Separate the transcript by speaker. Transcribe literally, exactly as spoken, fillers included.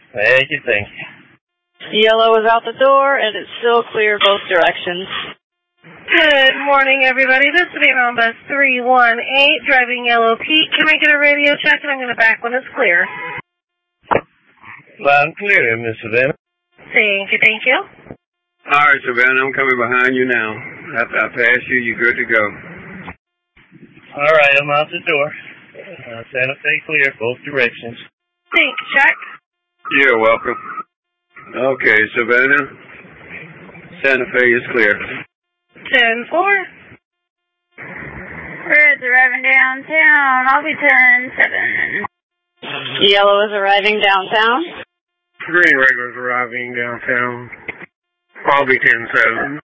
Speaker 1: Thank you, thank you.
Speaker 2: Yellow is out the door, and it's still clear both directions.
Speaker 3: Good morning, everybody. This is Savannah on bus three one eight, driving Yellow Pete. Can I get a radio check? And I'm going to back when it's clear.
Speaker 1: Loud and clear, Miss Savannah.
Speaker 3: Thank you, thank you.
Speaker 4: All right, Savannah, I'm coming behind you now. After I pass you, you're good to go.
Speaker 1: All right, I'm out the door. Uh, Santa Fe clear, both directions.
Speaker 3: Thank you, check.
Speaker 4: You're welcome. Okay, Savannah, Santa Fe is clear.
Speaker 3: ten four.
Speaker 5: Red's arriving downtown. I'll be ten seven.
Speaker 2: Yellow is arriving downtown.
Speaker 4: Green regulars arriving downtown. I'll be ten seven.